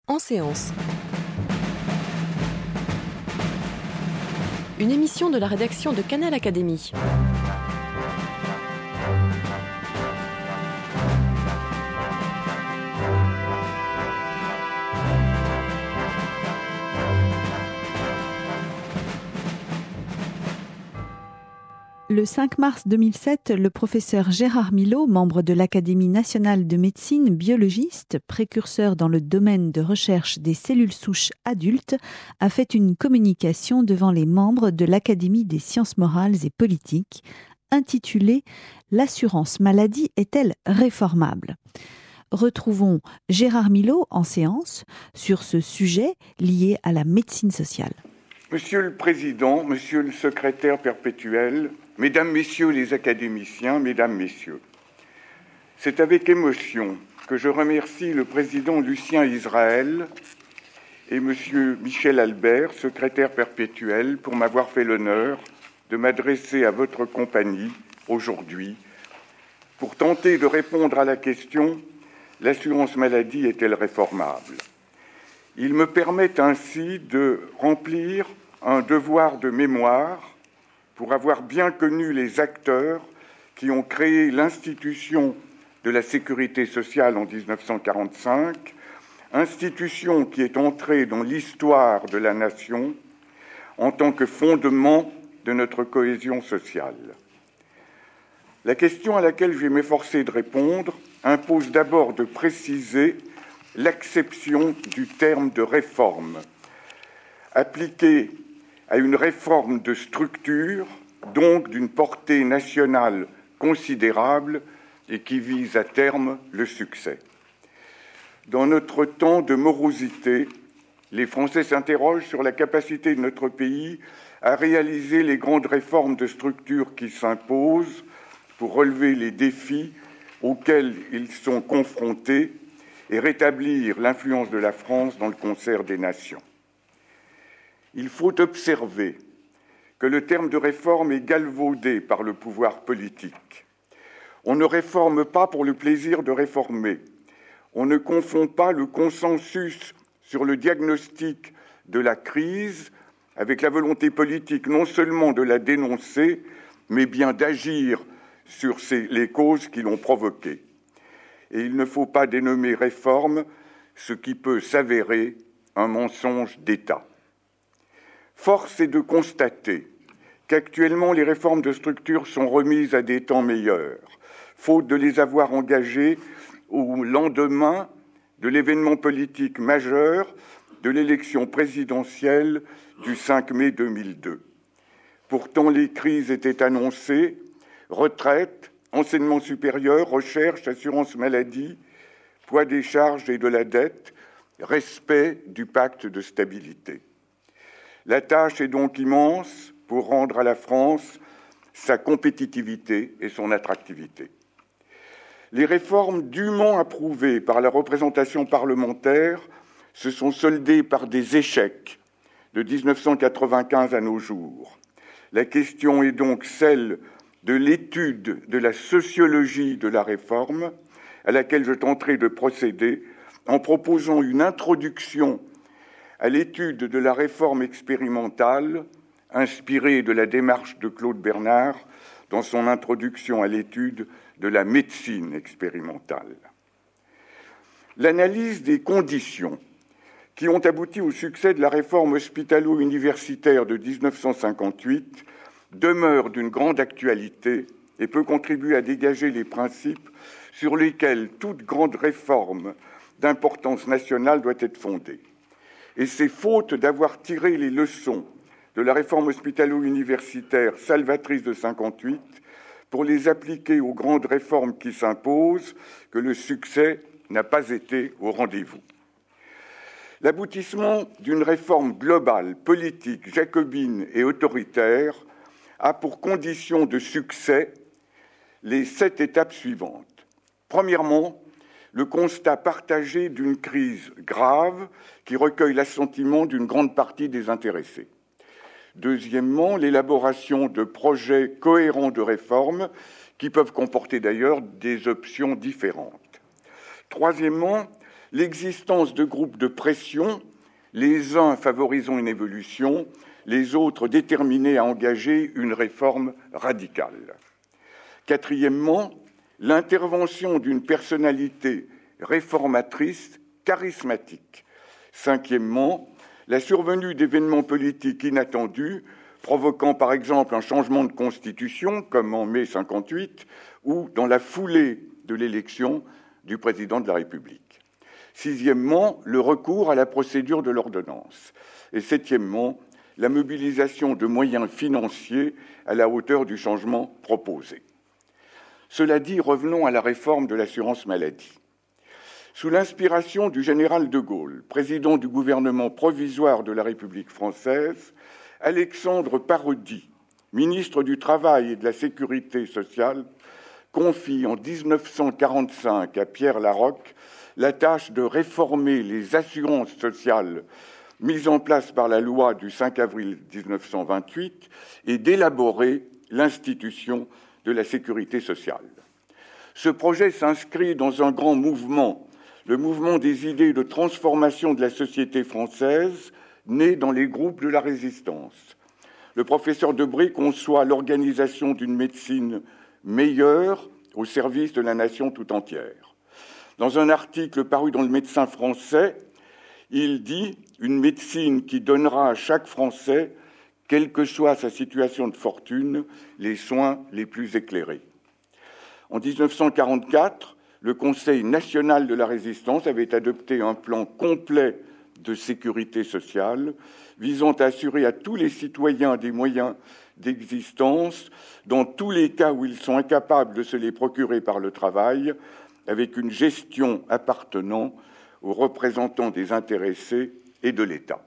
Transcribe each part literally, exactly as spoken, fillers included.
En séance. Une émission de la rédaction de Canal Académie. Le cinq mars deux mille sept, le professeur Gérard Millot, membre de l'Académie nationale de médecine, biologiste, précurseur dans le domaine de recherche des cellules souches adultes, a fait une communication devant les membres de l'Académie des sciences morales et politiques, intitulée « L'assurance maladie est-elle réformable ?» Retrouvons Gérard Millot en séance sur ce sujet lié à la médecine sociale. Monsieur le Président, Monsieur le Secrétaire perpétuel, Mesdames, Messieurs les académiciens, Mesdames, Messieurs, c'est avec émotion que je remercie le Président Lucien Israël et Monsieur Michel Albert, Secrétaire perpétuel, pour m'avoir fait l'honneur de m'adresser à votre compagnie aujourd'hui pour tenter de répondre à la question « L'assurance maladie est-elle réformable ?» Il me permet ainsi de remplir un devoir de mémoire pour avoir bien connu les acteurs qui ont créé l'institution de la sécurité sociale en dix-neuf cent quarante-cinq, institution qui est entrée dans l'histoire de la nation en tant que fondement de notre cohésion sociale. La question à laquelle je vais m'efforcer de répondre impose d'abord de préciser l'acception du terme de réforme, appliquée à une réforme de structure, donc d'une portée nationale considérable et qui vise à terme le succès. Dans notre temps de morosité, les Français s'interrogent sur la capacité de notre pays à réaliser les grandes réformes de structure qui s'imposent pour relever les défis auxquels ils sont confrontés et rétablir l'influence de la France dans le concert des nations. Il faut observer que le terme de réforme est galvaudé par le pouvoir politique. On ne réforme pas pour le plaisir de réformer. On ne confond pas le consensus sur le diagnostic de la crise avec la volonté politique non seulement de la dénoncer, mais bien d'agir sur ces, les causes qui l'ont provoquée. Et il ne faut pas dénommer réforme ce qui peut s'avérer un mensonge d'État. Force est de constater qu'actuellement les réformes de structure sont remises à des temps meilleurs, faute de les avoir engagées au lendemain de l'événement politique majeur de l'élection présidentielle du cinq mai deux mille deux. Pourtant, les crises étaient annoncées, retraite, enseignement supérieur, recherche, assurance maladie, poids des charges et de la dette, respect du pacte de stabilité. La tâche est donc immense pour rendre à la France sa compétitivité et son attractivité. Les réformes dûment approuvées par la représentation parlementaire se sont soldées par des échecs de dix-neuf cent quatre-vingt-quinze à nos jours. La question est donc celle de l'étude de la sociologie de la réforme, à laquelle je tenterai de procéder en proposant une introduction à l'étude de la réforme expérimentale, inspirée de la démarche de Claude Bernard dans son introduction à l'étude de la médecine expérimentale. L'analyse des conditions qui ont abouti au succès de la réforme hospitalo-universitaire de dix-neuf cent cinquante-huit demeure d'une grande actualité et peut contribuer à dégager les principes sur lesquels toute grande réforme d'importance nationale doit être fondée. Et c'est faute d'avoir tiré les leçons de la réforme hospitalo-universitaire salvatrice de cinquante-huit pour les appliquer aux grandes réformes qui s'imposent que le succès n'a pas été au rendez-vous. L'aboutissement d'une réforme globale, politique, jacobine et autoritaire a pour condition de succès les sept étapes suivantes. Premièrement, le constat partagé d'une crise grave qui recueille l'assentiment d'une grande partie des intéressés. Deuxièmement, l'élaboration de projets cohérents de réforme qui peuvent comporter d'ailleurs des options différentes. Troisièmement, l'existence de groupes de pression, les uns favorisant une évolution, les autres déterminés à engager une réforme radicale. Quatrièmement, l'intervention d'une personnalité réformatrice charismatique. Cinquièmement, la survenue d'événements politiques inattendus, provoquant par exemple un changement de constitution, comme en mai cinquante-huit, ou dans la foulée de l'élection du président de la République. Sixièmement, le recours à la procédure de l'ordonnance. Et septièmement, la mobilisation de moyens financiers à la hauteur du changement proposé. Cela dit, revenons à la réforme de l'assurance maladie. Sous l'inspiration du général de Gaulle, président du gouvernement provisoire de la République française, Alexandre Parodi, ministre du Travail et de la Sécurité sociale, confie en dix-neuf cent quarante-cinq à Pierre Laroque la tâche de réformer les assurances sociales mises en place par la loi du cinq avril dix-neuf cent vingt-huit et d'élaborer l'institution de la sécurité sociale. Ce projet s'inscrit dans un grand mouvement, le mouvement des idées de transformation de la société française, né dans les groupes de la Résistance. Le professeur Debré conçoit l'organisation d'une médecine meilleure au service de la nation tout entière. Dans un article paru dans le Médecin français, il dit « Une médecine qui donnera à chaque Français, quelle que soit sa situation de fortune, les soins les plus éclairés ». En dix-neuf cent quarante-quatre, le Conseil national de la Résistance avait adopté un plan complet de sécurité sociale visant à assurer à tous les citoyens des moyens d'existence dans tous les cas où ils sont incapables de se les procurer par le travail, avec une gestion appartenant aux représentants des intéressés et de l'État.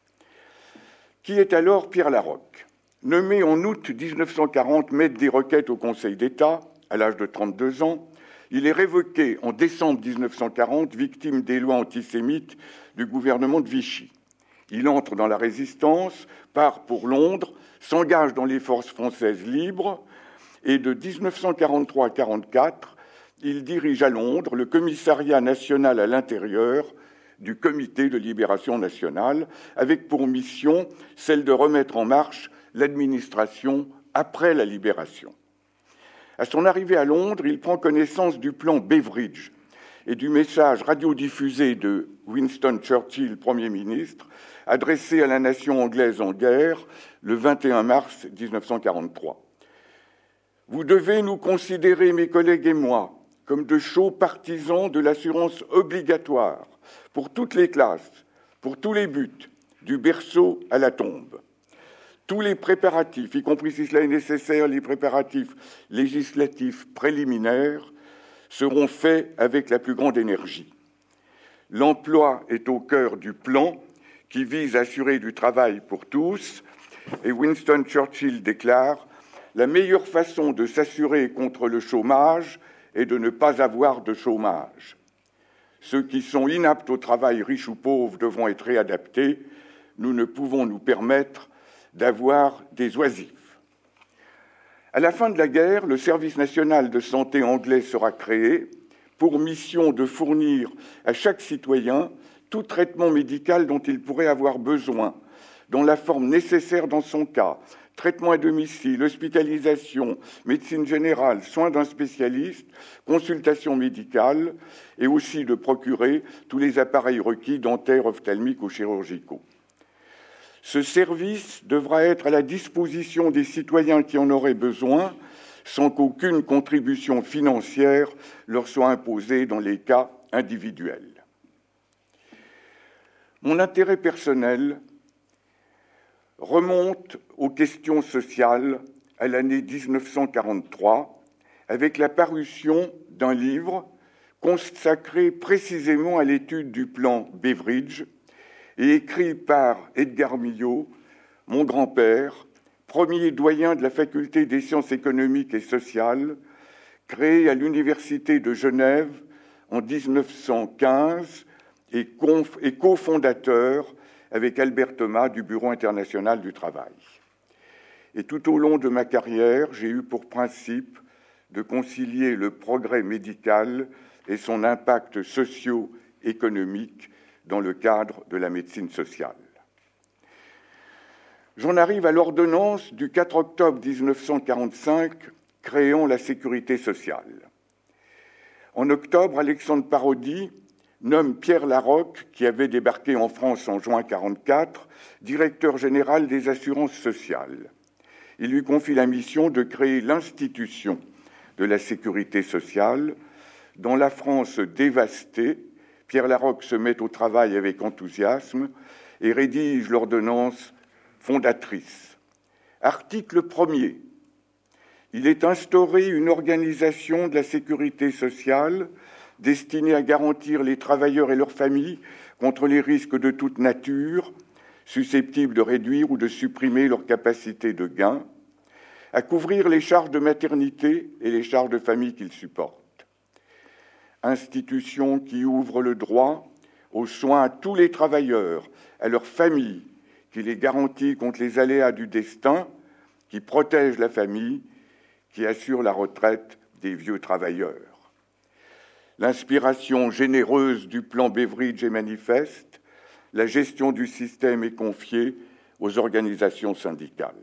Qui est alors Pierre Laroque ? Nommé en août dix-neuf cent quarante maître des requêtes au Conseil d'État, à l'âge de trente-deux ans, il est révoqué en décembre dix-neuf cent quarante, victime des lois antisémites du gouvernement de Vichy. Il entre dans la Résistance, part pour Londres, s'engage dans les forces françaises libres et de dix-neuf cent quarante-trois à quarante-quatre, il dirige à Londres le commissariat national à l'intérieur du Comité de libération nationale, avec pour mission celle de remettre en marche l'administration après la libération. À son arrivée à Londres, il prend connaissance du plan Beveridge et du message radiodiffusé de Winston Churchill, Premier ministre, adressé à la nation anglaise en guerre le vingt et un mars dix-neuf cent quarante-trois. « Vous devez nous considérer, mes collègues et moi, comme de chauds partisans de l'assurance obligatoire pour toutes les classes, pour tous les buts, du berceau à la tombe. Tous les préparatifs, y compris si cela est nécessaire, les préparatifs législatifs préliminaires, seront faits avec la plus grande énergie. L'emploi est au cœur du plan qui vise à assurer du travail pour tous, et Winston Churchill déclare « La meilleure façon de s'assurer contre le chômage est de ne pas avoir de chômage. Ceux qui sont inaptes au travail, riches ou pauvres, devront être réadaptés. Nous ne pouvons nous permettre d'avoir des oisifs. » À la fin de la guerre, le service national de santé anglais sera créé pour mission de fournir à chaque citoyen tout traitement médical dont il pourrait avoir besoin, dans la forme nécessaire dans son cas, traitement à domicile, hospitalisation, médecine générale, soins d'un spécialiste, consultation médicale, et aussi de procurer tous les appareils requis dentaires, ophtalmiques ou chirurgicaux. Ce service devra être à la disposition des citoyens qui en auraient besoin, sans qu'aucune contribution financière leur soit imposée dans les cas individuels. Mon intérêt personnel remonte aux questions sociales à l'année dix-neuf cent quarante-trois, avec la parution d'un livre consacré précisément à l'étude du plan Beveridge et écrit par Edgar Millot, mon grand-père, premier doyen de la faculté des sciences économiques et sociales, créé à l'Université de Genève en dix-neuf cent quinze et, conf- et cofondateur avec Albert Thomas du Bureau international du travail. Et tout au long de ma carrière, j'ai eu pour principe de concilier le progrès médical et son impact socio- économique dans le cadre de la médecine sociale. J'en arrive à l'ordonnance du quatre octobre mille neuf cent quarante-cinq créant la sécurité sociale. En octobre, Alexandre Parodi nomme Pierre Laroque, qui avait débarqué en France en juin mille neuf cent quarante-quatre, directeur général des assurances sociales. Il lui confie la mission de créer l'institution de la sécurité sociale. Dans la France dévastée, Pierre Laroque se met au travail avec enthousiasme et rédige l'ordonnance fondatrice. Article premier. Il est instauré une organisation de la sécurité sociale destinée à garantir les travailleurs et leurs familles contre les risques de toute nature, susceptibles de réduire ou de supprimer leur capacité de gain, à couvrir les charges de maternité et les charges de famille qu'ils supportent. Institution qui ouvre le droit aux soins à tous les travailleurs, à leurs familles, qui les garantit contre les aléas du destin, qui protège la famille, qui assure la retraite des vieux travailleurs. L'inspiration généreuse du plan Beveridge est manifeste, la gestion du système est confiée aux organisations syndicales.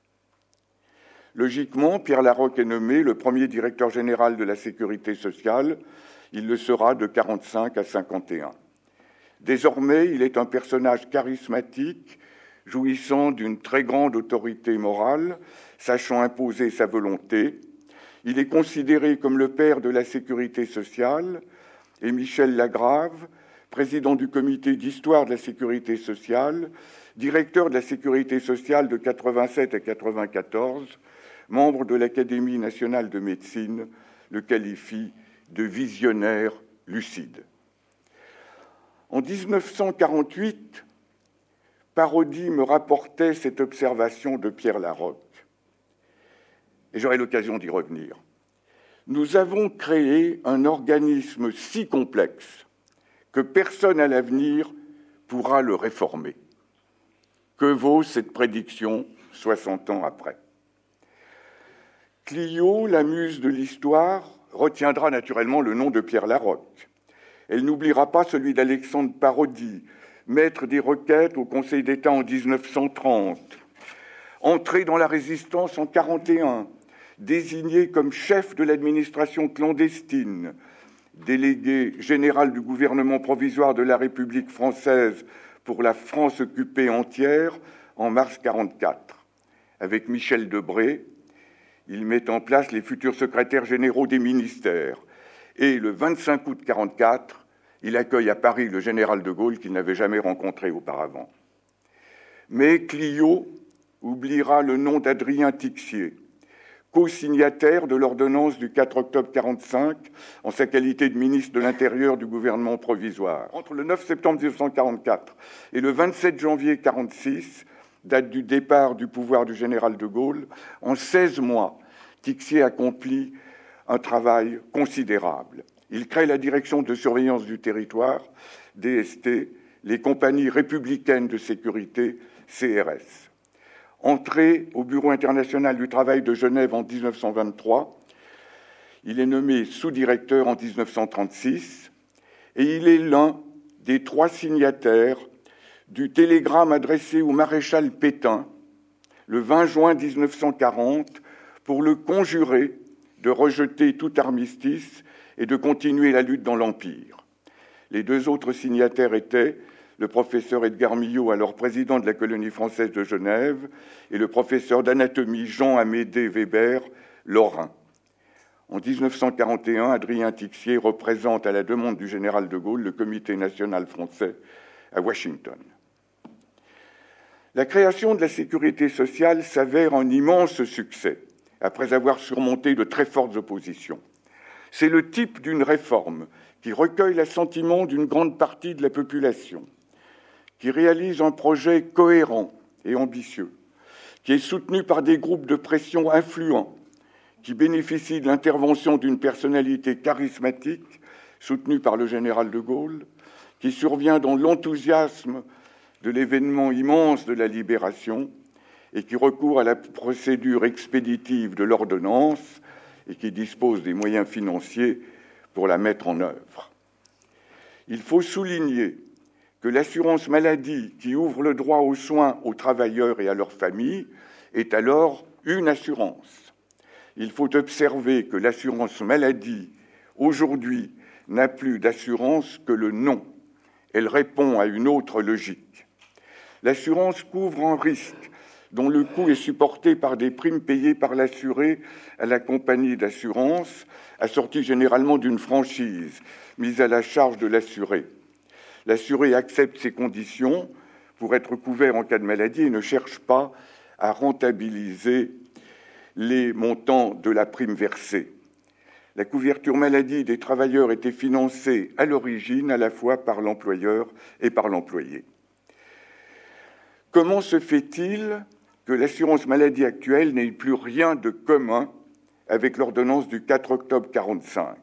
Logiquement, Pierre Laroque est nommé le premier directeur général de la sécurité sociale. Il le sera de quarante-cinq à cinquante et un. Désormais, il est un personnage charismatique, jouissant d'une très grande autorité morale, sachant imposer sa volonté. Il est considéré comme le père de la sécurité sociale, et Michel Lagrave, président du comité d'histoire de la sécurité sociale, directeur de la sécurité sociale de quatre-vingt-sept à quatre-vingt-quatorze, membre de l'Académie nationale de médecine, le qualifie de visionnaire lucide. En mille neuf cent quarante-huit, Parodi me rapportait cette observation de Pierre Laroque, et j'aurai l'occasion d'y revenir. Nous avons créé un organisme si complexe que personne à l'avenir pourra le réformer. Que vaut cette prédiction soixante ans après? Clio, la muse de l'histoire, retiendra naturellement le nom de Pierre Laroque. Elle n'oubliera pas celui d'Alexandre Parodi, maître des requêtes au Conseil d'État en mille neuf cent trente, entré dans la résistance en mille neuf cent quarante et un, désigné comme chef de l'administration clandestine, délégué général du gouvernement provisoire de la République française pour la France occupée entière en mars mille neuf cent quarante-quatre. Avec Michel Debré, il met en place les futurs secrétaires généraux des ministères. Et le vingt-cinq août mille neuf cent quarante-quatre, il accueille à Paris le général de Gaulle qu'il n'avait jamais rencontré auparavant. Mais Clio oubliera le nom d'Adrien Tixier, co-signataire de l'ordonnance du quatre octobre mille neuf cent quarante-cinq en sa qualité de ministre de l'Intérieur du gouvernement provisoire. Entre le neuf septembre mille neuf cent quarante-quatre et le vingt-sept janvier mille neuf cent quarante-six, date du départ du pouvoir du général de Gaulle, en seize mois, Tixier accomplit un travail considérable. Il crée la direction de surveillance du territoire, D S T, les compagnies républicaines de sécurité, C R S. Entré au Bureau international du travail de Genève en mille neuf cent vingt-trois, il est nommé sous-directeur en mille neuf cent trente-six et il est l'un des trois signataires du télégramme adressé au maréchal Pétain le vingt juin mille neuf cent quarante pour le conjurer de rejeter tout armistice et de continuer la lutte dans l'Empire. Les deux autres signataires étaient le professeur Edgar Millot, alors président de la colonie française de Genève, et le professeur d'anatomie Jean-Amédée Weber, lorrain. En mille neuf cent quarante et un, Adrien Tixier représente à la demande du général de Gaulle le Comité national français à Washington. La création de la sécurité sociale s'avère un immense succès, après avoir surmonté de très fortes oppositions. C'est le type d'une réforme qui recueille l'assentiment d'une grande partie de la population, qui réalise un projet cohérent et ambitieux, qui est soutenu par des groupes de pression influents, qui bénéficie de l'intervention d'une personnalité charismatique, soutenue par le général de Gaulle, qui survient dans l'enthousiasme de l'événement immense de la libération et qui recourt à la procédure expéditive de l'ordonnance et qui dispose des moyens financiers pour la mettre en œuvre. Il faut souligner que l'assurance maladie qui ouvre le droit aux soins aux travailleurs et à leurs familles est alors une assurance. Il faut observer que l'assurance maladie, aujourd'hui, n'a plus d'assurance que le nom. Elle répond à une autre logique. L'assurance couvre un risque dont le coût est supporté par des primes payées par l'assuré à la compagnie d'assurance, assortie généralement d'une franchise mise à la charge de l'assuré. L'assuré accepte ces conditions pour être couvert en cas de maladie et ne cherche pas à rentabiliser les montants de la prime versée. La couverture maladie des travailleurs était financée à l'origine à la fois par l'employeur et par l'employé. Comment se fait-il que l'assurance maladie actuelle n'ait plus rien de commun avec l'ordonnance du quatre octobre quarante-cinq?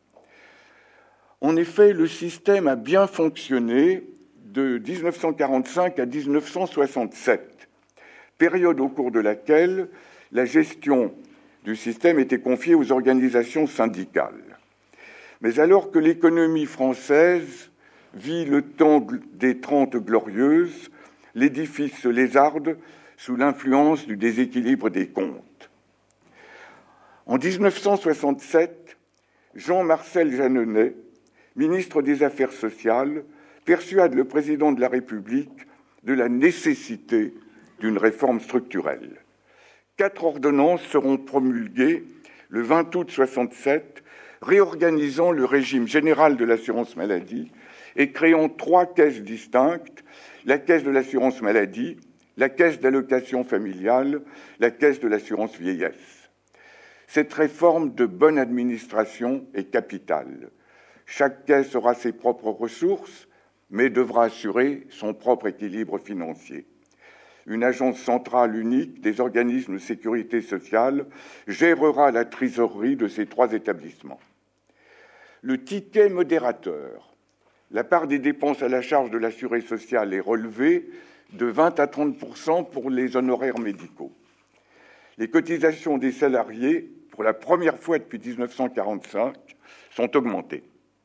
En effet, le système a bien fonctionné de dix-neuf cent quarante-cinq à dix-neuf cent soixante-sept, période au cours de laquelle la gestion du système était confiée aux organisations syndicales. Mais alors que l'économie française vit le temps des Trente Glorieuses, l'édifice se lézarde sous l'influence du déséquilibre des comptes. En dix-neuf cent soixante-sept, Jean-Marcel Jeanneney, ministre des Affaires sociales, persuade le président de la République de la nécessité d'une réforme structurelle. Quatre ordonnances seront promulguées le vingt août soixante-sept, réorganisant le régime général de l'assurance maladie et créant trois caisses distinctes, la caisse de l'assurance maladie, la caisse d'allocation familiale, la caisse de l'assurance vieillesse. Cette réforme de bonne administration est capitale. Chaque caisse aura ses propres ressources, mais devra assurer son propre équilibre financier. Une agence centrale unique des organismes de sécurité sociale gérera la trésorerie de ces trois établissements. Le ticket modérateur, la part des dépenses à la charge de l'assuré social est relevée de vingt à trente pour cent pour les honoraires médicaux. Les cotisations des salariés, pour la première fois depuis dix-neuf cent quarante-cinq, sont augmentées.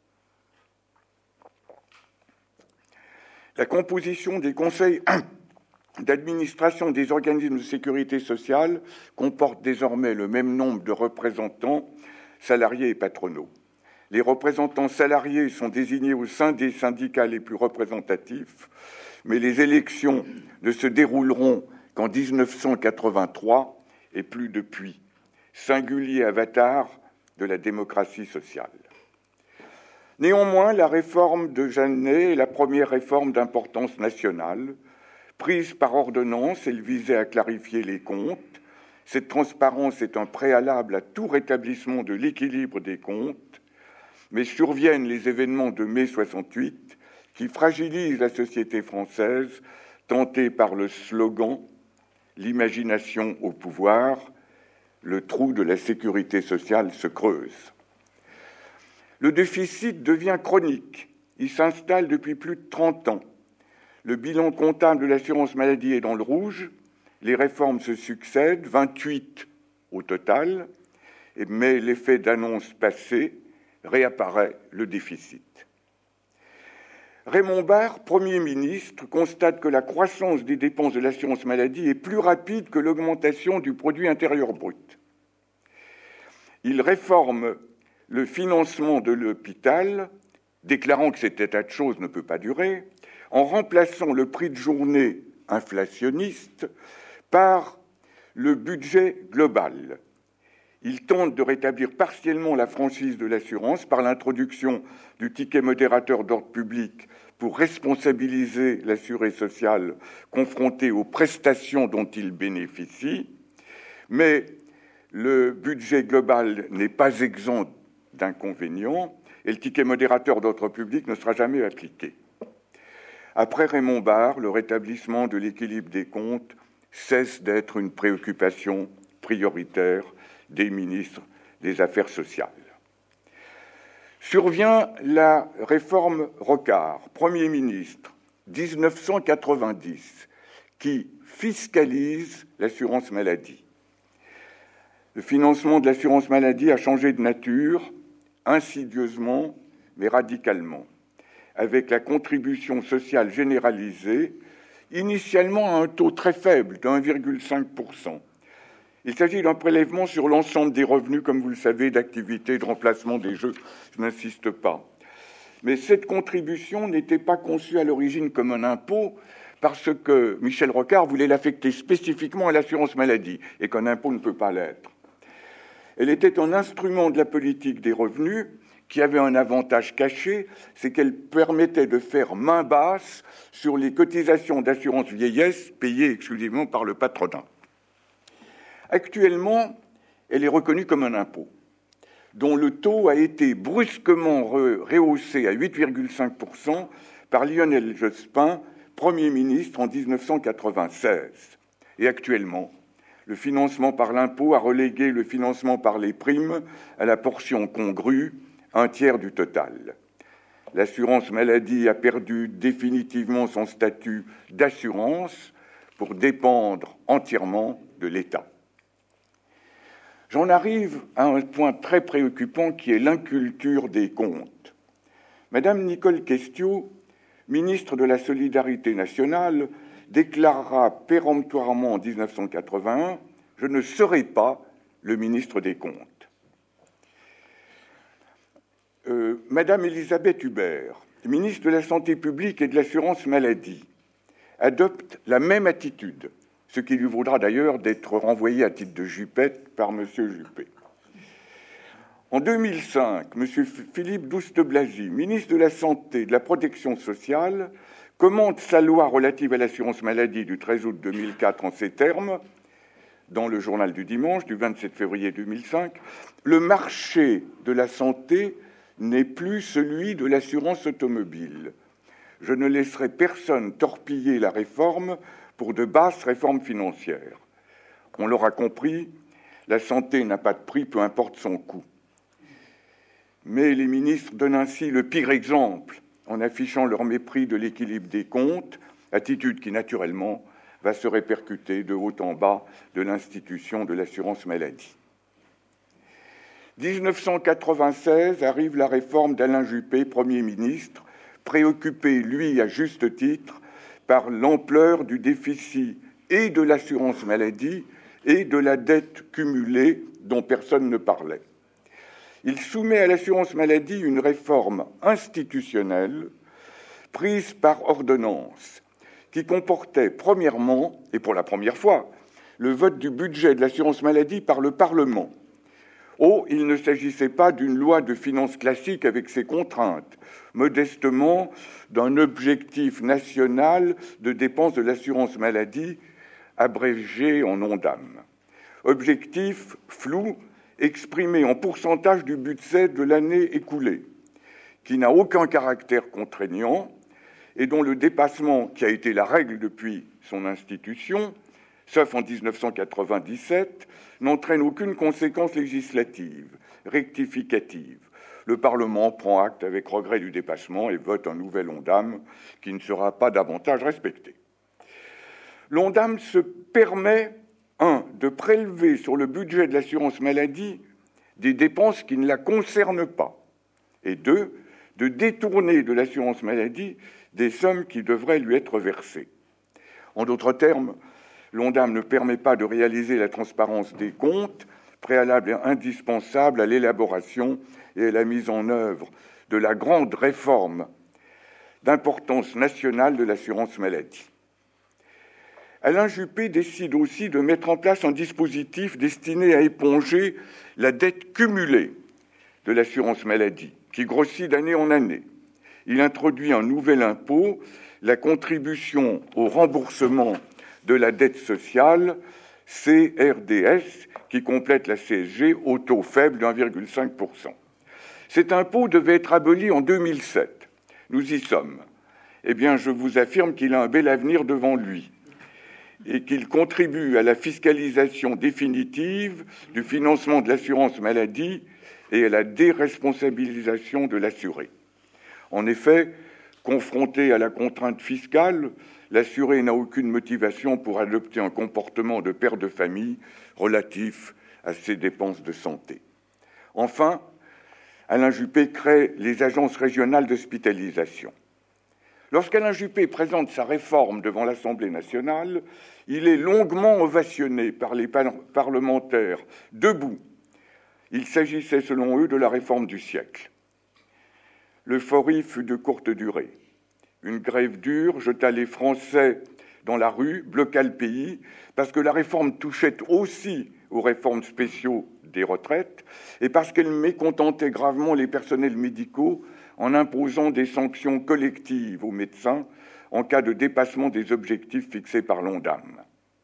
La composition des conseils d'administration des organismes de sécurité sociale comporte désormais le même nombre de représentants salariés et patronaux. Les représentants salariés sont désignés au sein des syndicats les plus représentatifs, mais les élections ne se dérouleront qu'en dix-neuf cent quatre-vingt-trois et plus depuis, singulier avatar de la démocratie sociale. Néanmoins, la réforme de Jeanneney est la première réforme d'importance nationale. Prise par ordonnance, elle visait à clarifier les comptes. Cette transparence est un préalable à tout rétablissement de l'équilibre des comptes, mais surviennent les événements de mai soixante-huit qui fragilisent la société française, tentée par le slogan « L'imagination au pouvoir », le trou de la sécurité sociale se creuse. Le déficit devient chronique. Il s'installe depuis plus de trente ans. Le bilan comptable de l'assurance maladie est dans le rouge. Les réformes se succèdent, vingt-huit au total, mais l'effet d'annonce passée réapparaît le déficit. Raymond Barre, Premier ministre, constate que la croissance des dépenses de l'assurance maladie est plus rapide que l'augmentation du produit intérieur brut. Il réforme le financement de l'hôpital, déclarant que cet état de choses ne peut pas durer, en remplaçant le prix de journée inflationniste par le budget global. Il tente de rétablir partiellement la franchise de l'assurance par l'introduction du ticket modérateur d'ordre public pour responsabiliser l'assuré social confronté aux prestations dont il bénéficie, mais le budget global n'est pas exempt d'inconvénients et le ticket modérateur d'ordre public ne sera jamais appliqué. Après Raymond Barre, le rétablissement de l'équilibre des comptes cesse d'être une préoccupation prioritaire des ministres des Affaires sociales. Survient la réforme Rocard, Premier ministre, dix-neuf cent quatre-vingt-dix, qui fiscalise l'assurance maladie. Le financement de l'assurance maladie a changé de nature, insidieusement mais radicalement. avec la contribution sociale généralisée, initialement à un taux très faible de un virgule cinq pour cent. Il s'agit d'un prélèvement sur l'ensemble des revenus, comme vous le savez, d'activités, de remplacement des jeux, je n'insiste pas. Mais cette contribution n'était pas conçue à l'origine comme un impôt, parce que Michel Rocard voulait l'affecter spécifiquement à l'assurance maladie, et qu'un impôt ne peut pas l'être. Elle était un instrument de la politique des revenus qui avait un avantage caché, c'est qu'elle permettait de faire main basse sur les cotisations d'assurance vieillesse payées exclusivement par le patronat. Actuellement, elle est reconnue comme un impôt, dont le taux a été brusquement rehaussé à huit virgule cinq pour cent par Lionel Jospin, Premier ministre en dix-neuf cent quatre-vingt-seize. Et actuellement, le financement par l'impôt a relégué le financement par les primes à la portion congrue, un tiers du total. L'assurance maladie a perdu définitivement son statut d'assurance pour dépendre entièrement de l'État. J'en arrive à un point très préoccupant qui est l'inculture des comptes. Madame Nicole Questiot, ministre de la Solidarité nationale, déclarera péremptoirement en dix-neuf cent quatre-vingt-un « Je ne serai pas le ministre des Comptes ». Euh, Madame Elisabeth Hubert, ministre de la Santé publique et de l'Assurance maladie, adopte la même attitude, ce qui lui vaudra d'ailleurs d'être renvoyé à titre de jupette par M. Juppé. En deux mille cinq, M. Philippe Douste-Blazy, ministre de la Santé et de la Protection sociale, commente sa loi relative à l'assurance maladie du treize août deux mille quatre en ces termes, dans le journal du dimanche du vingt-sept février deux mille cinq, « Le marché de la santé n'est plus celui de l'assurance automobile. Je ne laisserai personne torpiller la réforme pour de basses réformes financières. On l'aura compris, la santé n'a pas de prix, peu importe son coût. » Mais les ministres donnent ainsi le pire exemple en affichant leur mépris de l'équilibre des comptes, attitude qui, naturellement, va se répercuter de haut en bas de l'institution de l'assurance maladie. dix-neuf cent quatre-vingt-seize arrive la réforme d'Alain Juppé, Premier ministre, préoccupé, lui, à juste titre, par l'ampleur du déficit et de l'assurance maladie et de la dette cumulée dont personne ne parlait. Il soumet à l'assurance maladie une réforme institutionnelle prise par ordonnance qui comportait, premièrement, et pour la première fois, le vote du budget de l'assurance maladie par le Parlement. Oh, il ne s'agissait pas d'une loi de finances classique avec ses contraintes, modestement d'un objectif national de dépenses de l'assurance maladie abrégé en ONDAM. Objectif flou, exprimé en pourcentage du budget de l'année écoulée, qui n'a aucun caractère contraignant et dont le dépassement, qui a été la règle depuis son institution, sauf en dix-neuf cent quatre-vingt-dix-sept, n'entraîne aucune conséquence législative, rectificative. Le Parlement prend acte avec regret du dépassement et vote un nouvel ONDAM qui ne sera pas davantage respecté. L'ONDAM se permet, un, de prélever sur le budget de l'assurance maladie des dépenses qui ne la concernent pas, et deux, de détourner de l'assurance maladie des sommes qui devraient lui être versées. En d'autres termes, l'ONDAM ne permet pas de réaliser la transparence des comptes, préalable et indispensable à l'élaboration et à la mise en œuvre de la grande réforme d'importance nationale de l'assurance maladie. Alain Juppé décide aussi de mettre en place un dispositif destiné à éponger la dette cumulée de l'assurance maladie, qui grossit d'année en année. Il introduit un nouvel impôt, la contribution au remboursement de la dette sociale, C R D S, qui complète la C S G au taux faible de un virgule cinq pour cent. Cet impôt devait être aboli en deux mille sept. Nous y sommes. Eh bien, je vous affirme qu'il a un bel avenir devant lui et qu'il contribue à la fiscalisation définitive du financement de l'assurance maladie et à la déresponsabilisation de l'assuré. En effet, confronté à la contrainte fiscale, l'assuré n'a aucune motivation pour adopter un comportement de père de famille relatif à ses dépenses de santé. Enfin, Alain Juppé crée les agences régionales d'hospitalisation. Lorsqu'Alain Juppé présente sa réforme devant l'Assemblée nationale, il est longuement ovationné par les parlementaires debout. Il s'agissait, selon eux, de la réforme du siècle. L'euphorie fut de courte durée. Une grève dure jeta les Français dans la rue, bloqua le pays, parce que la réforme touchait aussi aux réformes spéciaux des retraites et parce qu'elle mécontentait gravement les personnels médicaux en imposant des sanctions collectives aux médecins en cas de dépassement des objectifs fixés par l'ONDAM.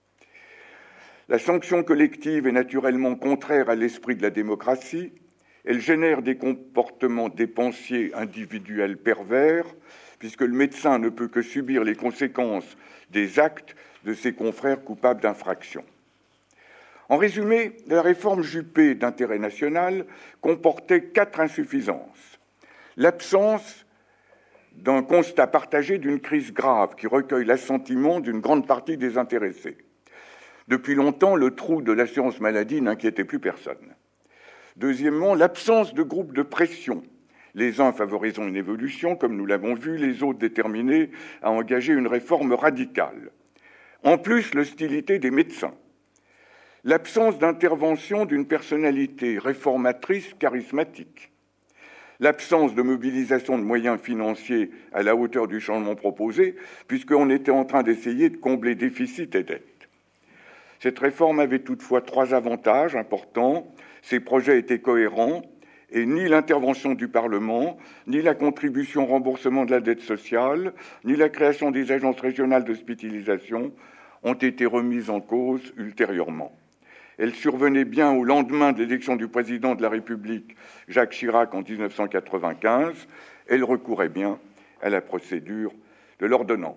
La sanction collective est naturellement contraire à l'esprit de la démocratie. Elle génère des comportements dépensiers individuels pervers, puisque le médecin ne peut que subir les conséquences des actes de ses confrères coupables d'infraction. En résumé, la réforme Juppé d'intérêt national comportait quatre insuffisances. L'absence d'un constat partagé d'une crise grave qui recueille l'assentiment d'une grande partie des intéressés. Depuis longtemps, le trou de l'assurance maladie n'inquiétait plus personne. Deuxièmement, l'absence de groupes de pression, les uns favorisant une évolution, comme nous l'avons vu, les autres déterminés à engager une réforme radicale. En plus, l'hostilité des médecins. L'absence d'intervention d'une personnalité réformatrice charismatique. L'absence de mobilisation de moyens financiers à la hauteur du changement proposé, puisqu'on était en train d'essayer de combler déficits et dettes. Cette réforme avait toutefois trois avantages importants. Ses projets étaient cohérents et ni l'intervention du Parlement, ni la contribution au remboursement de la dette sociale, ni la création des agences régionales d'hospitalisation ont été remises en cause ultérieurement. Elle survenait bien au lendemain de l'élection du président de la République, Jacques Chirac, en dix-neuf cent quatre-vingt-quinze. Elle recourait bien à la procédure de l'ordonnance.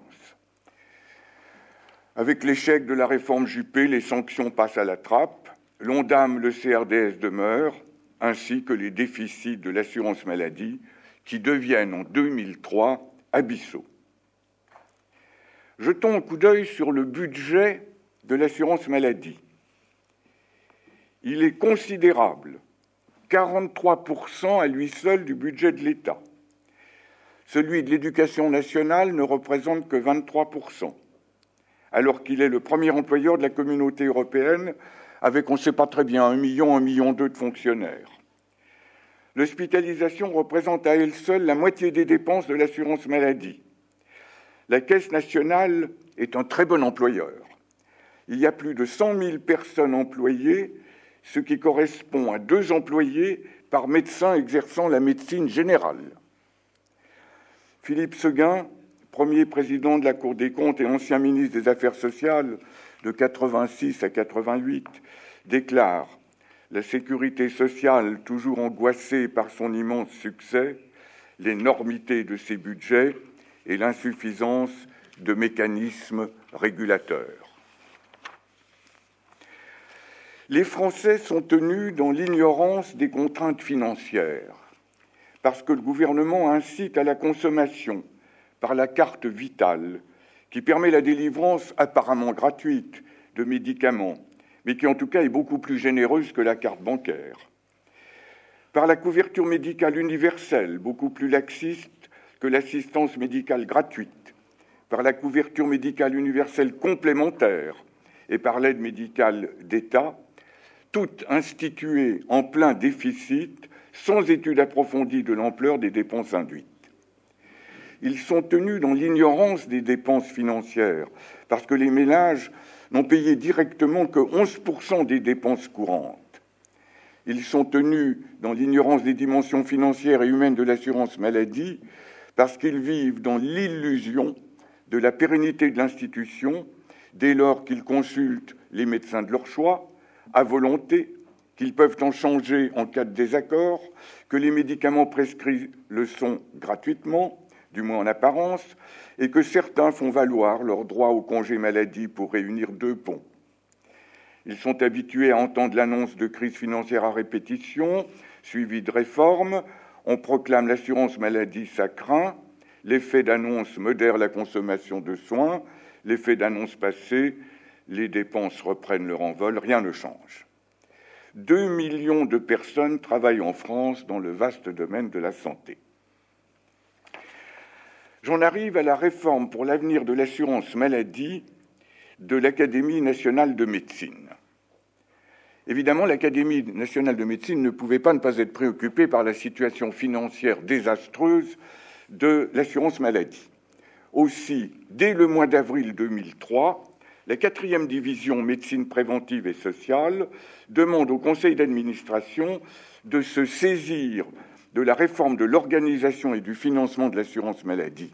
Avec l'échec de la réforme Juppé, les sanctions passent à la trappe. L'ONDAM, le C R D S demeurent, ainsi que les déficits de l'assurance maladie, qui deviennent en deux mille trois abyssaux. Jetons un coup d'œil sur le budget de l'assurance maladie. Il est considérable, quarante-trois pour cent à lui seul du budget de l'État. Celui de l'éducation nationale ne représente que vingt-trois pour cent, alors qu'il est le premier employeur de la communauté européenne, avec, on ne sait pas très bien, un million, un million deux de fonctionnaires. L'hospitalisation représente à elle seule la moitié des dépenses de l'assurance maladie. La Caisse nationale est un très bon employeur. Il y a plus de cent mille personnes employées, ce qui correspond à deux employés par médecin exerçant la médecine générale. Philippe Séguin, premier président de la Cour des comptes et ancien ministre des Affaires sociales de quatre-vingt-six à quatre-vingt-huit, déclare « La sécurité sociale, toujours angoissée par son immense succès, l'énormité de ses budgets et l'insuffisance de mécanismes régulateurs. » Les Français sont tenus dans l'ignorance des contraintes financières, parce que le gouvernement incite à la consommation par la carte vitale, qui permet la délivrance apparemment gratuite de médicaments, mais qui en tout cas est beaucoup plus généreuse que la carte bancaire. Par la couverture médicale universelle, beaucoup plus laxiste que l'assistance médicale gratuite, par la couverture médicale universelle complémentaire et par l'aide médicale d'État, toutes instituées en plein déficit, sans étude approfondie de l'ampleur des dépenses induites. Ils sont tenus dans l'ignorance des dépenses financières, parce que les ménages n'ont payé directement que onze pour cent des dépenses courantes. Ils sont tenus dans l'ignorance des dimensions financières et humaines de l'assurance maladie, parce qu'ils vivent dans l'illusion de la pérennité de l'institution, dès lors qu'ils consultent les médecins de leur choix, à volonté, qu'ils peuvent en changer en cas de désaccord, que les médicaments prescrits le sont gratuitement, du moins en apparence, et que certains font valoir leur droit au congé maladie pour réunir deux ponts. Ils sont habitués à entendre l'annonce de crise financière à répétition, suivie de réformes. On proclame l'assurance maladie, ça craint. L'effet d'annonce modère la consommation de soins. L'effet d'annonce passé, les dépenses reprennent leur envol, rien ne change. Deux millions de personnes travaillent en France dans le vaste domaine de la santé. J'en arrive à la réforme pour l'avenir de l'assurance maladie de l'Académie nationale de médecine. Évidemment, l'Académie nationale de médecine ne pouvait pas ne pas être préoccupée par la situation financière désastreuse de l'assurance maladie. Aussi, dès le mois d'avril deux mille trois, la quatrième division médecine préventive et sociale demande au conseil d'administration de se saisir de la réforme de l'organisation et du financement de l'assurance maladie.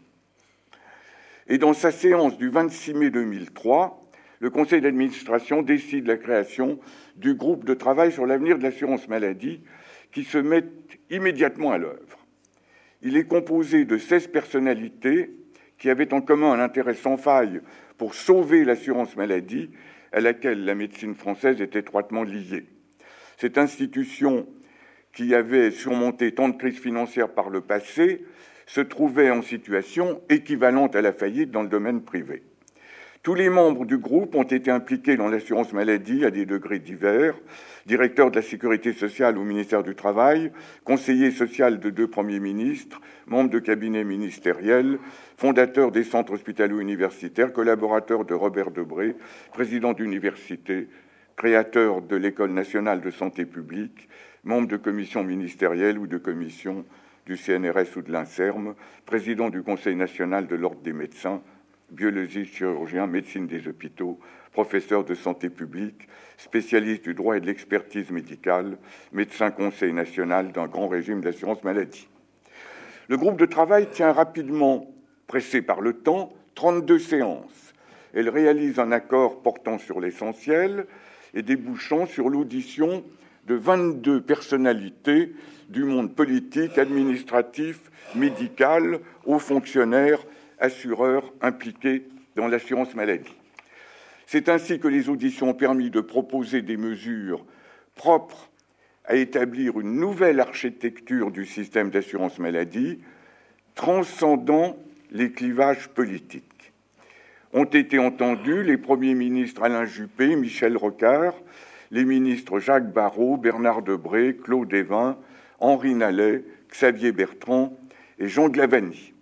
Et dans sa séance du vingt-six mai deux mille trois, le conseil d'administration décide la création du groupe de travail sur l'avenir de l'assurance maladie qui se met immédiatement à l'œuvre. Il est composé de seize personnalités qui avaient en commun un intérêt sans faille pour sauver l'assurance maladie à laquelle la médecine française est étroitement liée. Cette institution, qui avait surmonté tant de crises financières par le passé, se trouvait en situation équivalente à la faillite dans le domaine privé. Tous les membres du groupe ont été impliqués dans l'assurance maladie à des degrés divers, directeur de la sécurité sociale au ministère du Travail, conseiller social de deux premiers ministres, membre de cabinet ministériel, fondateur des centres hospitalo-universitaires, collaborateur de Robert Debré, président d'université, créateur de l'École nationale de santé publique, membre de commission ministérielle ou de commission du C N R S ou de l'INSERM, président du Conseil national de l'Ordre des médecins, biologiste, chirurgien, médecine des hôpitaux, professeur de santé publique, spécialiste du droit et de l'expertise médicale, médecin conseil national d'un grand régime d'assurance maladie. Le groupe de travail tient rapidement, pressé par le temps, trente-deux séances. Elle réalise un accord portant sur l'essentiel et débouchant sur l'audition de vingt-deux personnalités du monde politique, administratif, médical, hauts fonctionnaires, assureurs impliqués dans l'assurance maladie. C'est ainsi que les auditions ont permis de proposer des mesures propres à établir une nouvelle architecture du système d'assurance maladie, transcendant les clivages politiques. Ont été entendus les premiers ministres Alain Juppé, Michel Rocard, les ministres Jacques Barrot, Bernard Debré, Claude Évin, Henri Nallet, Xavier Bertrand et Jean Glavany.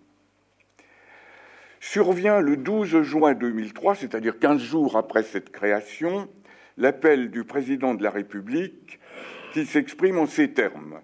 Survient le douze juin deux mille trois, c'est-à-dire quinze jours après cette création, l'appel du président de la République qui s'exprime en ces termes.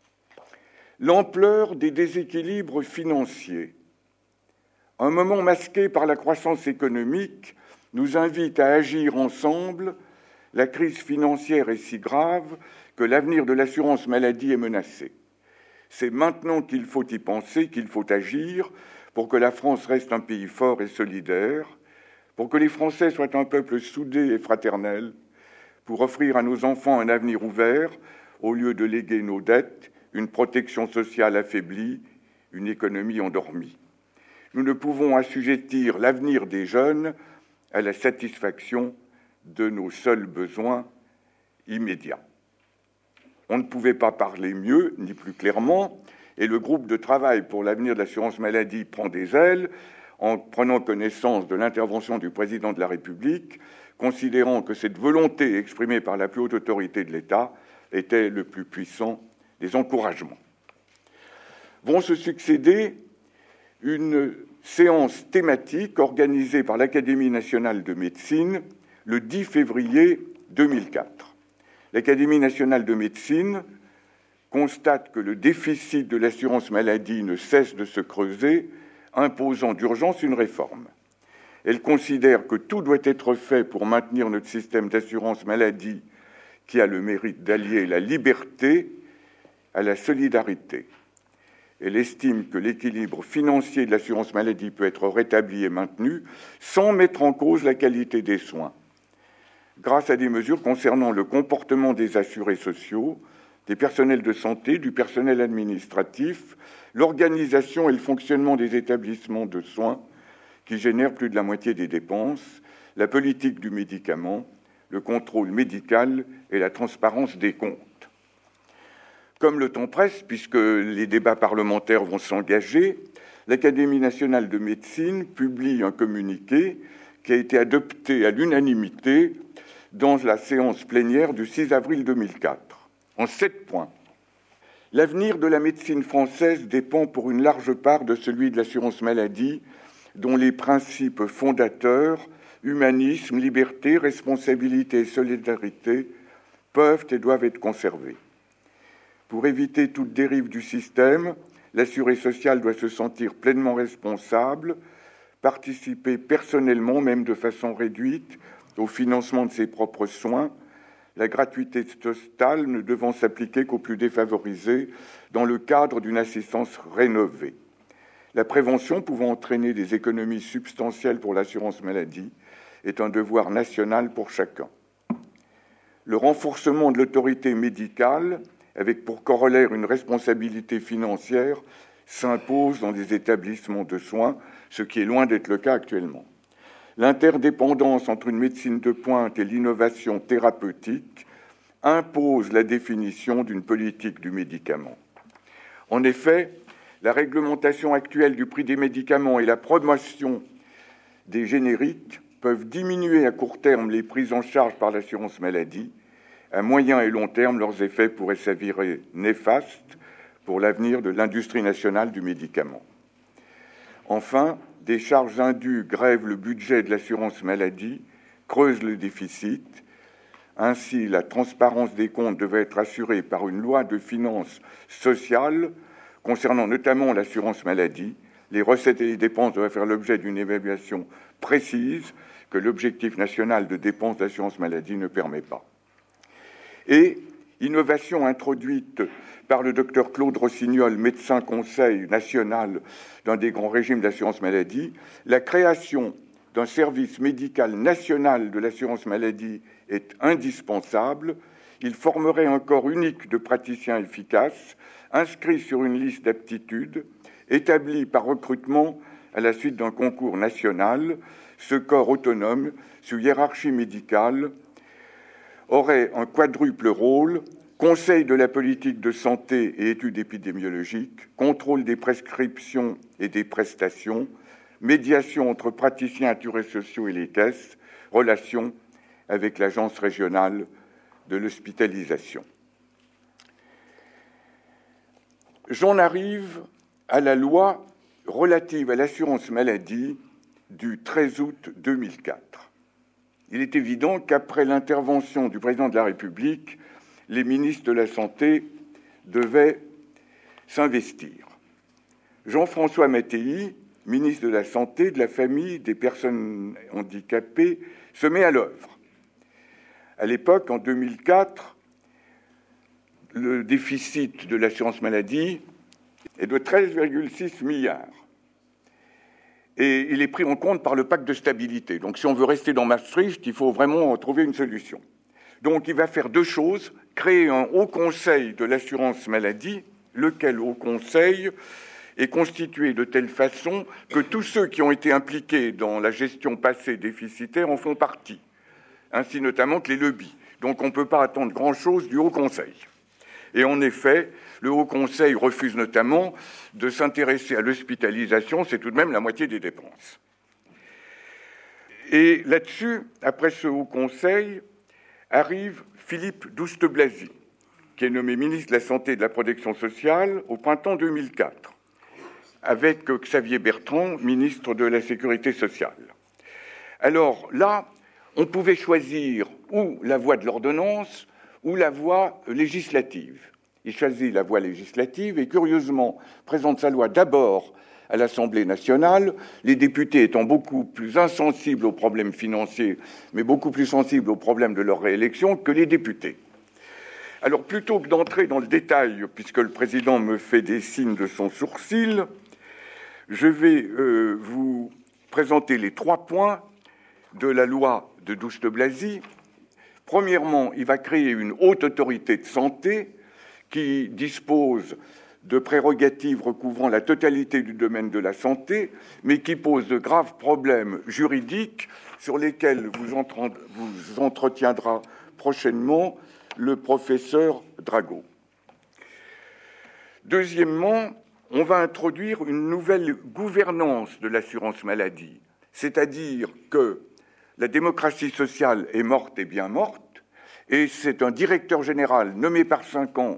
L'ampleur des déséquilibres financiers, un moment masqué par la croissance économique, nous invite à agir ensemble. La crise financière est si grave que l'avenir de l'assurance maladie est menacé. C'est maintenant qu'il faut y penser, qu'il faut agir pour que la France reste un pays fort et solidaire, pour que les Français soient un peuple soudé et fraternel, pour offrir à nos enfants un avenir ouvert, au lieu de léguer nos dettes, une protection sociale affaiblie, une économie endormie. Nous ne pouvons assujettir l'avenir des jeunes à la satisfaction de nos seuls besoins immédiats. On ne pouvait pas parler mieux, ni plus clairement, et le groupe de travail pour l'avenir de l'assurance maladie prend des ailes en prenant connaissance de l'intervention du président de la République, considérant que cette volonté exprimée par la plus haute autorité de l'État était le plus puissant des encouragements. Vont se succéder une séance thématique organisée par l'Académie nationale de médecine le dix février deux mille quatre. L'Académie nationale de médecine constate que le déficit de l'assurance maladie ne cesse de se creuser, imposant d'urgence une réforme. Elle considère que tout doit être fait pour maintenir notre système d'assurance maladie qui a le mérite d'allier la liberté à la solidarité. Elle estime que l'équilibre financier de l'assurance maladie peut être rétabli et maintenu sans mettre en cause la qualité des soins, grâce à des mesures concernant le comportement des assurés sociaux, des personnels de santé, du personnel administratif, l'organisation et le fonctionnement des établissements de soins qui génèrent plus de la moitié des dépenses, la politique du médicament, le contrôle médical et la transparence des comptes. Comme le temps presse, puisque les débats parlementaires vont s'engager, l'Académie nationale de médecine publie un communiqué qui a été adopté à l'unanimité dans la séance plénière du six avril deux mille quatre. En sept points. L'avenir de la médecine française dépend pour une large part de celui de l'assurance maladie, dont les principes fondateurs, humanisme, liberté, responsabilité et solidarité, peuvent et doivent être conservés. Pour éviter toute dérive du système, l'assuré social doit se sentir pleinement responsable, participer personnellement, même de façon réduite, au financement de ses propres soins, la gratuité totale ne devant s'appliquer qu'aux plus défavorisés dans le cadre d'une assistance rénovée. La prévention pouvant entraîner des économies substantielles pour l'assurance maladie est un devoir national pour chacun. Le renforcement de l'autorité médicale, avec pour corollaire une responsabilité financière, s'impose dans des établissements de soins, ce qui est loin d'être le cas actuellement. L'interdépendance entre une médecine de pointe et l'innovation thérapeutique impose la définition d'une politique du médicament. En effet, la réglementation actuelle du prix des médicaments et la promotion des génériques peuvent diminuer à court terme les prises en charge par l'assurance maladie. À moyen et long terme, leurs effets pourraient s'avérer néfastes pour l'avenir de l'industrie nationale du médicament. Enfin, des charges indues grèvent le budget de l'assurance maladie, creusent le déficit. Ainsi, la transparence des comptes devait être assurée par une loi de finances sociales concernant notamment l'assurance maladie. Les recettes et les dépenses doivent faire l'objet d'une évaluation précise que l'objectif national de dépenses d'assurance maladie ne permet pas. Et innovation introduite par le docteur Claude Rossignol, médecin conseil national d'un des grands régimes d'assurance maladie, la création d'un service médical national de l'assurance maladie est indispensable. Il formerait un corps unique de praticiens efficaces, inscrits sur une liste d'aptitudes, établi par recrutement à la suite d'un concours national. Ce corps autonome, sous hiérarchie médicale, aurait un quadruple rôle: conseil de la politique de santé et études épidémiologiques, contrôle des prescriptions et des prestations, médiation entre praticiens assurés sociaux et les caisses, relations avec l'agence régionale de l'hospitalisation. J'en arrive à la loi relative à l'assurance maladie du treize août deux mille quatre. Il est évident qu'après l'intervention du président de la République, les ministres de la Santé devaient s'investir. Jean-François Mattei, ministre de la Santé, de la Famille, des personnes handicapées, se met à l'œuvre. À l'époque, en deux mille quatre, le déficit de l'assurance maladie est de treize virgule six milliards. Et il est pris en compte par le pacte de stabilité. Donc, si on veut rester dans Maastricht, il faut vraiment trouver une solution. Donc, il va faire deux choses: créer un haut conseil de l'assurance maladie, lequel haut conseil est constitué de telle façon que tous ceux qui ont été impliqués dans la gestion passée déficitaire en font partie, ainsi notamment que les lobbies. Donc, on ne peut pas attendre grand-chose du haut conseil. Et en effet, le Haut Conseil refuse notamment de s'intéresser à l'hospitalisation, c'est tout de même la moitié des dépenses. Et là-dessus, après ce Haut Conseil, arrive Philippe Douste-Blazy, qui est nommé ministre de la Santé et de la Protection sociale au printemps deux mille quatre, avec Xavier Bertrand, ministre de la Sécurité sociale. Alors là, on pouvait choisir ou la voie de l'ordonnance ou la voie législative. Il choisit la voie législative et, curieusement, présente sa loi d'abord à l'Assemblée nationale, les députés étant beaucoup plus insensibles aux problèmes financiers, mais beaucoup plus sensibles aux problèmes de leur réélection que les députés. Alors, plutôt que d'entrer dans le détail, puisque le président me fait des signes de son sourcil, je vais euh, vous présenter les trois points de la loi de Douste-Blazy. Premièrement, il va créer une haute autorité de santé qui dispose de prérogatives recouvrant la totalité du domaine de la santé, mais qui pose de graves problèmes juridiques sur lesquels vous, entre... vous entretiendra prochainement le professeur Drago. Deuxièmement, on va introduire une nouvelle gouvernance de l'assurance maladie, c'est-à-dire que la démocratie sociale est morte et bien morte, et c'est un directeur général nommé par cinq ans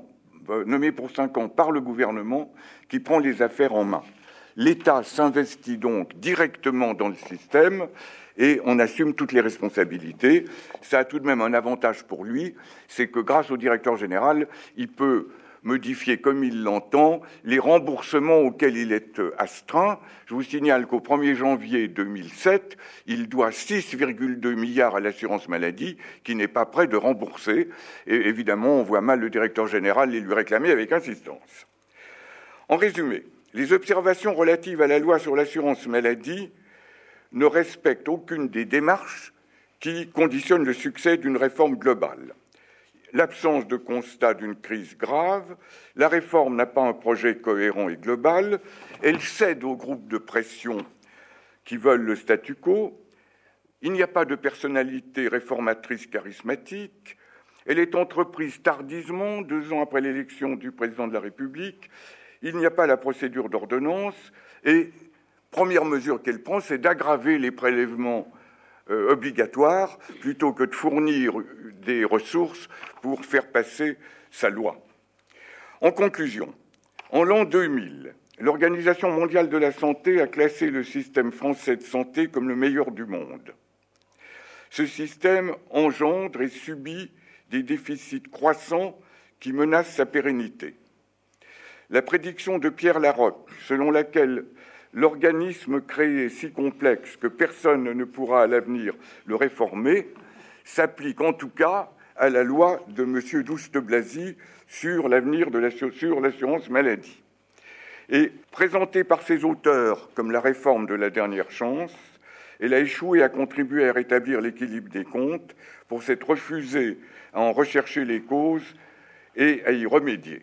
nommé pour cinq ans par le gouvernement, qui prend les affaires en main. L'État s'investit donc directement dans le système et on assume toutes les responsabilités. Ça a tout de même un avantage pour lui, c'est que grâce au directeur général, il peut modifier comme il l'entend les remboursements auxquels il est astreint. Je vous signale qu'au premier janvier deux mille sept, il doit six virgule deux milliards à l'assurance maladie, qui n'est pas prêt de rembourser. Et évidemment, on voit mal le directeur général les lui réclamer avec insistance. En résumé, les observations relatives à la loi sur l'assurance maladie ne respectent aucune des démarches qui conditionnent le succès d'une réforme globale. L'absence de constat d'une crise grave, la réforme n'a pas un projet cohérent et global, elle cède aux groupes de pression qui veulent le statu quo, il n'y a pas de personnalité réformatrice charismatique, elle est entreprise tardivement, deux ans après l'élection du président de la République, il n'y a pas la procédure d'ordonnance et première mesure qu'elle prend, c'est d'aggraver les prélèvements Euh, obligatoire plutôt que de fournir des ressources pour faire passer sa loi. En conclusion, en l'an deux mille, l'Organisation mondiale de la santé a classé le système français de santé comme le meilleur du monde. Ce système engendre et subit des déficits croissants qui menacent sa pérennité. La prédiction de Pierre Laroque, selon laquelle l'organisme créé est si complexe que personne ne pourra à l'avenir le réformer, s'applique en tout cas à la loi de M. Douste-Blazy sur l'avenir de la, sur l'assurance maladie. Et présentée par ses auteurs comme la réforme de la dernière chance, elle a échoué à contribuer à rétablir l'équilibre des comptes pour s'être refusée à en rechercher les causes et à y remédier.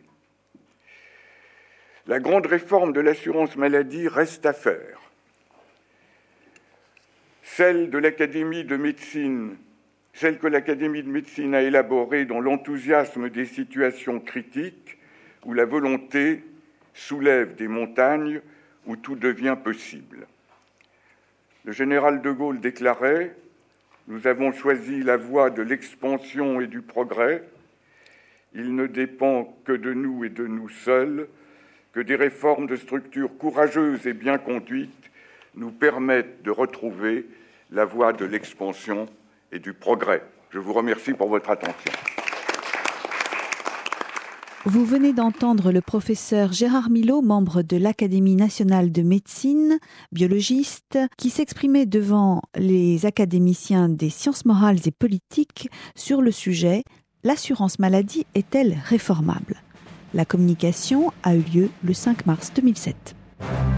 La grande réforme de l'assurance maladie reste à faire. Celle de l'Académie de médecine, celle que l'Académie de médecine a élaborée dans l'enthousiasme des situations critiques où la volonté soulève des montagnes où tout devient possible. Le général de Gaulle déclarait « Nous avons choisi la voie de l'expansion et du progrès. Il ne dépend que de nous et de nous seuls que des réformes de structures courageuses et bien conduites nous permettent de retrouver la voie de l'expansion et du progrès. » Je vous remercie pour votre attention. Vous venez d'entendre le professeur Gérard Millot, membre de l'Académie nationale de médecine, biologiste, qui s'exprimait devant les académiciens des sciences morales et politiques sur le sujet « L'assurance maladie est-elle réformable ?» La communication a eu lieu le cinq mars deux mille sept.